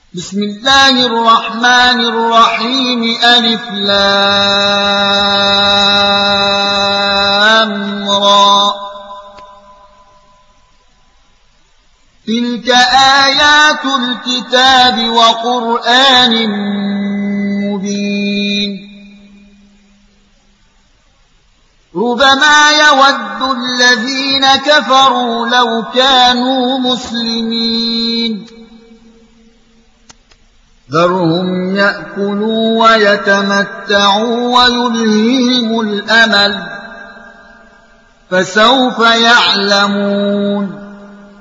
بسم الله الرحمن الرحيم ألف لام را تلك آيات الكتاب وقرآن مبين ربما يود الذين كفروا لو كانوا مسلمين ذرهم يأكلوا ويتمتعوا ويلههم الأمل فسوف يعلمون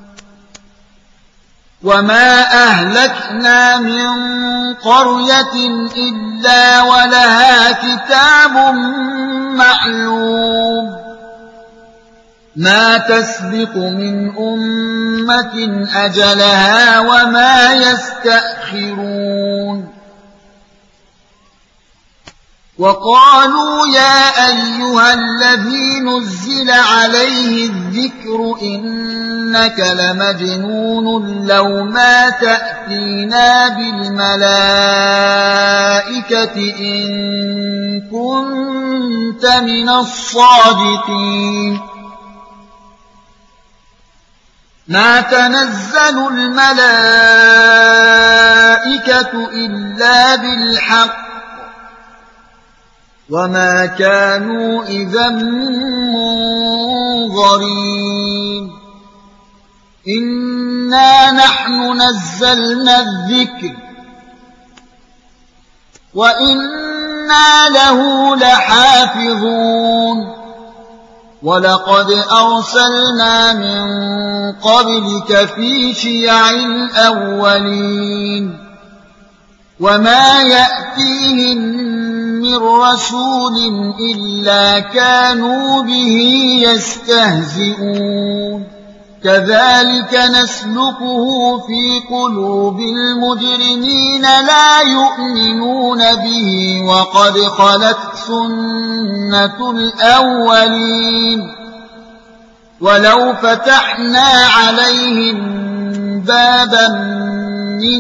وما أهلكنا من قرية إلا ولها كتاب معلوم ما تسبق من أمة أجلها وما يستأخرون وقالوا يا أيها الذي نزل عليه الذكر إنك لمجنون لو ما تأتينا بالملائكة إن كنت من الصادقين ما تنزل الملائكة إلا بالحق وما كانوا إذا منظرين إنا نحن نزلنا الذكر وإنا له لحافظون ولقد أرسلنا من قبلك في شيع الأولين وما يأتيهم من رسول إلا كانوا به يستهزئون كذلك نسلكه في قلوب المجرمين لا يؤمنون به وقد خلت سنة الأولين ولو فتحنا عليهم بابا من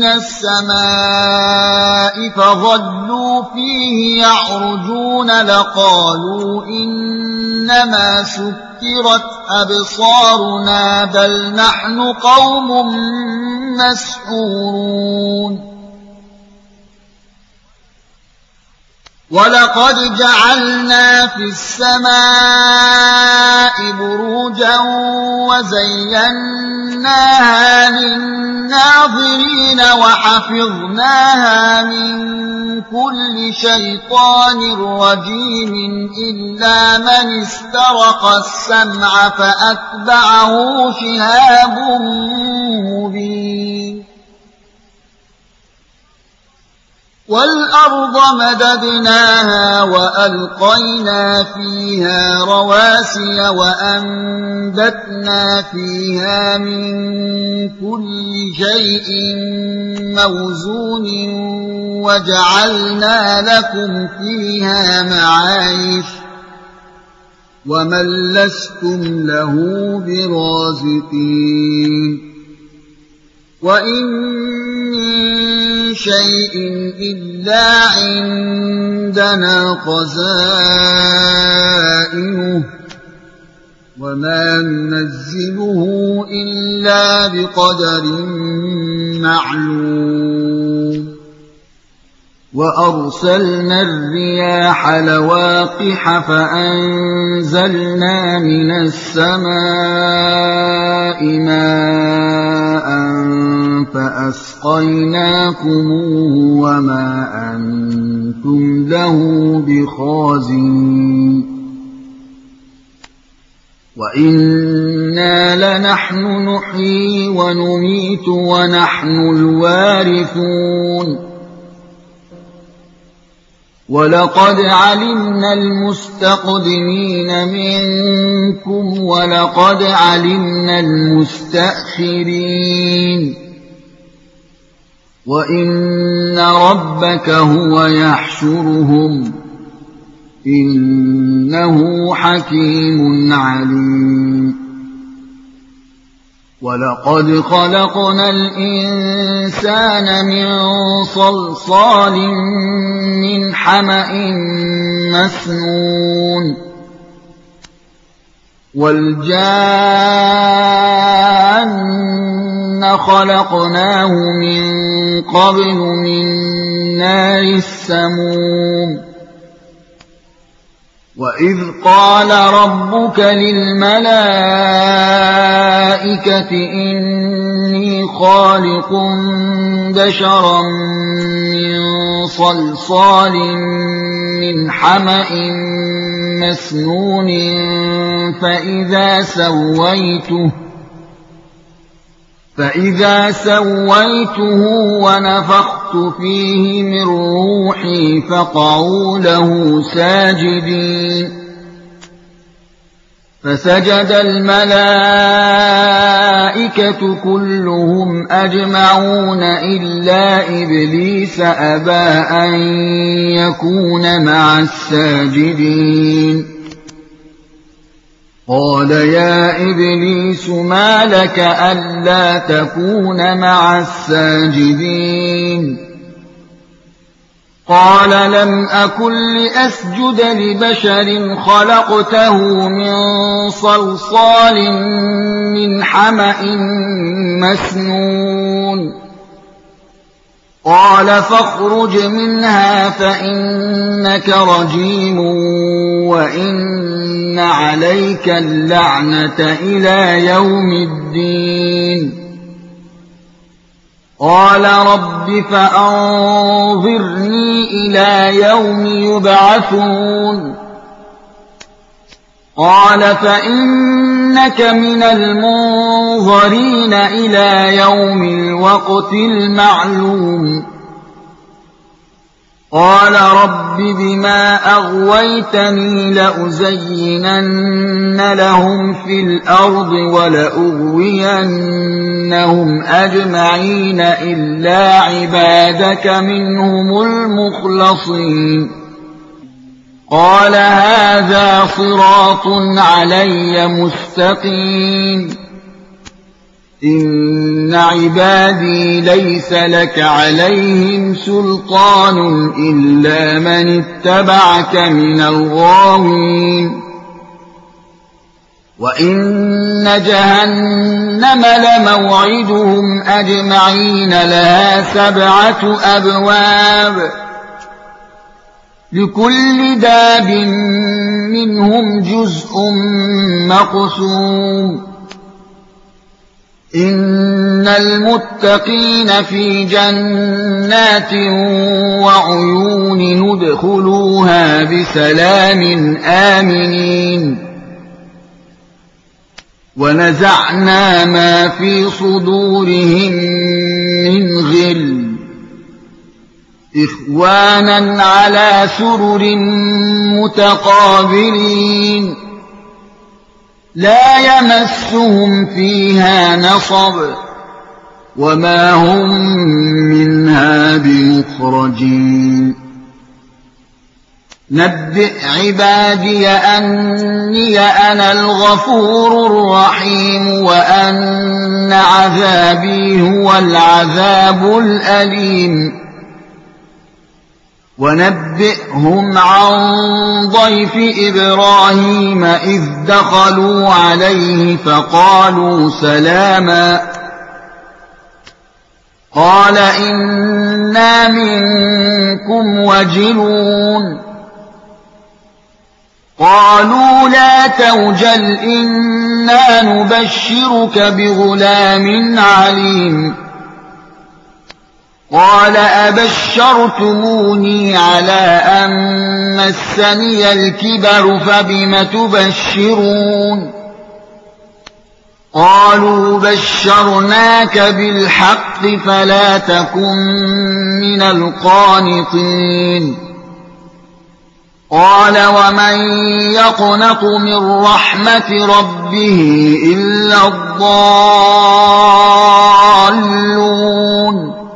السماء فظلوا فيه يعرجون لقالوا إنما سكرت أبصارنا بل نحن قوم مسحورون ولقد جعلنا في السماء بروجا وزيناها للناظرين وحفظناها من كل شيطان رجيم إلا من استرق السمع فأتبعه شهاب مبين والأرض مددناها وألقينا فيها رواسي وأنبتنا فيها من كل شيء موزون وجعلنا لكم فيها معايش ومن لستم له برازقين وإن من شيء إلا عندنا خزائنه وما ننزله إلا بقدر معلوم وأرسلنا الرياح لواقح فأنزلنا من السماء ماء فأسقيناكموه وما أنتم له بخازنين وإنا لنحن نحيي ونميت ونحن الوارثون ولقد علمنا المستقدمين منكم ولقد علمنا المستأخرين وإن ربك هو يحشرهم إنه حكيم عليم ولقد خلقنا الإنسان من صلصال من حمأ مسنون والجان خلقناه من قبل من نار السموم وإذ قال ربك للملائكة إني خالق بشرا من صلصال من حمأ مسنون فإذا سويته ونفخت فيه من روحي فقعوا له ساجدين فسجد الملائكة كلهم أجمعون إلا إبليس أبى أن يكون مع الساجدين قال يا إبليس ما لك ألا تكون مع الساجدين قال لم أكن لأسجد لبشر خلقته من صلصال من حمأ مسنون قال فاخرج منها فإنك رجيم وإن عليك اللعنة إلى يوم الدين قال رب فأنظرني إلى يوم يبعثون قال فإنك من المنظرين إلى يوم الوقت المعلوم قال رب بما أغويتني لأزينن لهم في الأرض ولأغوينهم أجمعين إلا عبادك منهم المخلصين قال هذا صراط علي مستقيم إن عبادي ليس لك عليهم سلطان إلا من اتبعك من الغاوين وإن جهنم لموعدهم أجمعين لها 7 أبواب لكل باب منهم جزء مقسوم إن المتقين في جنات وعيون ندخلوها بسلام آمنين ونزعنا ما في صدورهم من غل إخوانا على سرر متقابلين لا يمسهم فيها نصب وما هم منها بمخرجين نبئ عبادي أني أنا الغفور الرحيم وأن عذابي هو العذاب الأليم ونبئهم عن ضيف إبراهيم إذ دخلوا عليه فقالوا سلاما قال إنا منكم وجلون قالوا لا توجل إنا نبشرك بغلام عليم قال أبشرتموني على أن مسني الكبر فبم تبشرون قالوا بشرناك بالحق فلا تكن من القانطين قال ومن يقنط من رحمة ربه إلا الضالون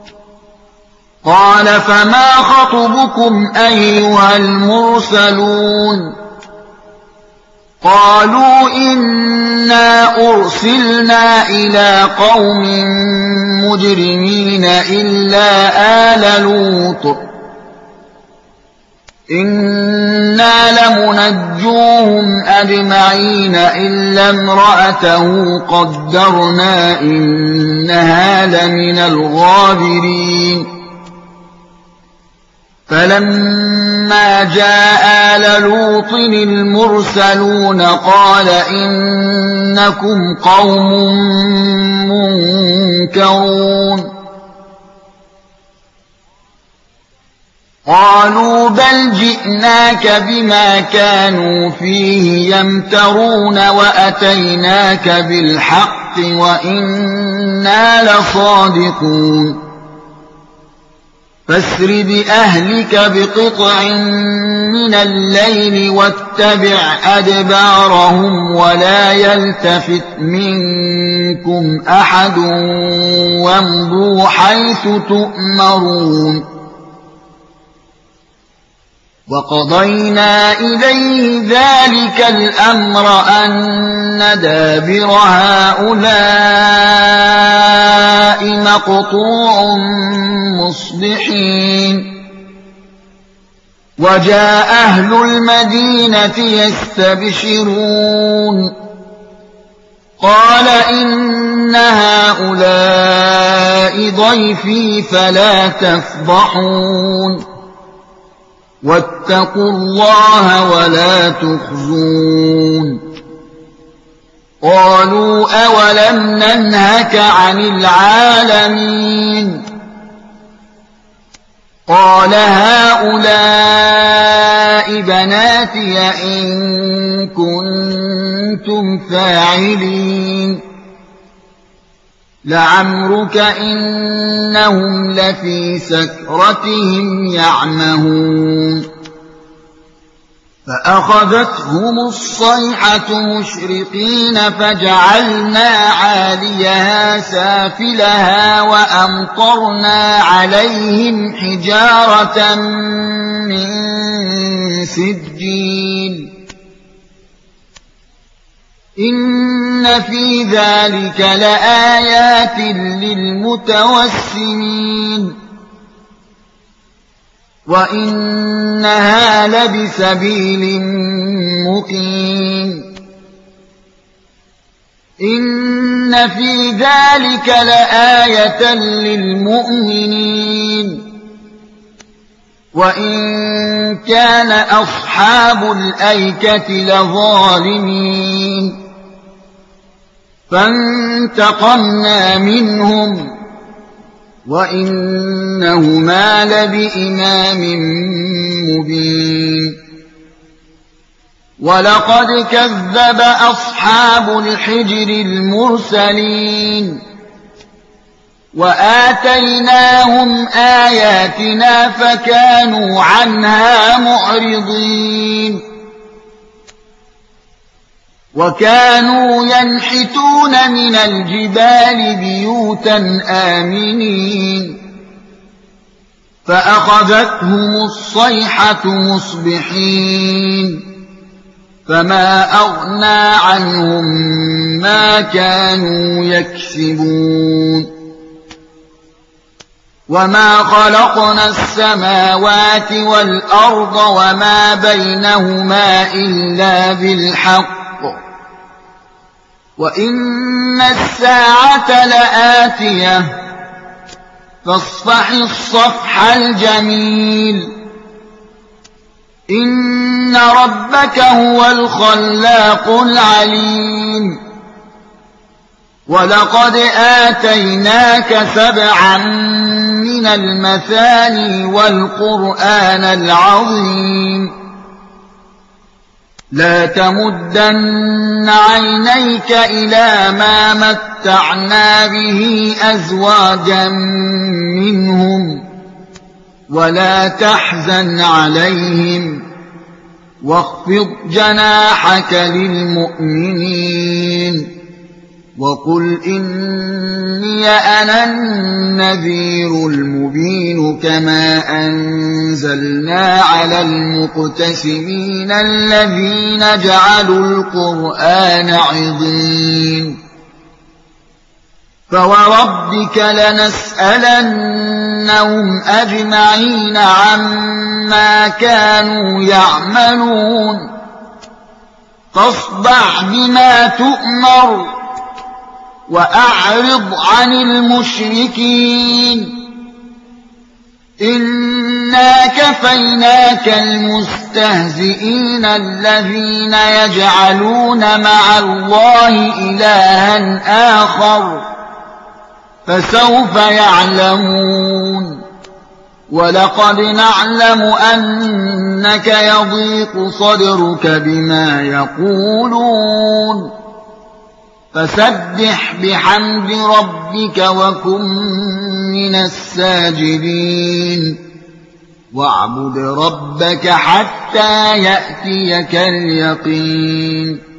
قال فما خطبكم أيها المرسلون قالوا إنا أرسلنا إلى قوم مجرمين إلا آل لوط إنا لمنجوهم أجمعين إلا امرأته قدرنا إنها لمن الغابرين فلما جاء آل لوط المرسلون قال إنكم قوم منكرون قالوا بل جئناك بما كانوا فيه يمترون وأتيناك بالحق وإنا لصادقون فاسر بأهلك بقطع من الليل واتبع أدبارهم ولا يلتفت منكم أحد وامضوا حيث تؤمرون وقضينا إليه ذلك الأمر أن دابر هؤلاء مقطوع مصبحين وجاء أهل المدينة يستبشرون قال إن هؤلاء ضيفي فلا تفضحون واتقوا الله ولا تخزون قالوا أولم ننهك عن العالمين قال هؤلاء بناتي إن كنتم فاعلين لعمرك إنهم لفي سكرتهم يعمهون فأخذتهم الصيحة مشرقين فجعلنا عاليها سافلها وأمطرنا عليهم حجارة من سجيل إن في ذلك لآيات للمتوسمين وإنها لبسبيل مقيم إن في ذلك لآية للمؤمنين وإن كان أصحاب الأيكة لظالمين فانتقمنا منهم وإنهما لبإمام مبين ولقد كذب أصحاب الحجر المرسلين وآتيناهم آياتنا فكانوا عنها معرضين وكانوا ينحتون من الجبال بيوتا آمنين فأخذتهم الصيحة مصبحين فما أغنى عنهم ما كانوا يكسبون وما خلقنا السماوات والأرض وما بينهما إلا بالحق وإن الساعة لآتية فاصفح الصفح الجميل إن ربك هو الخلاق العليم ولقد آتيناك 7 من المثاني والقرآن العظيم لا تمدن عينيك إلى ما متعنا به أزواجا منهم ولا تحزن عليهم واخفض جناحك للمؤمنين وقل إني أنا النذير المبين كما أنزلنا على المقتسمين الذين جعلوا القرآن عضين فوربك لنسألنهم أجمعين عما كانوا يعملون فاصدع بما تؤمر وأعرض عن المشركين إنا كفيناك المستهزئين الذين يجعلون مع الله إلها آخر فسوف يعلمون ولقد نعلم أنك يضيق صدرك بما يقولون فسبح بحمد ربك وكن من الساجدين واعبد ربك حتى يأتيك اليقين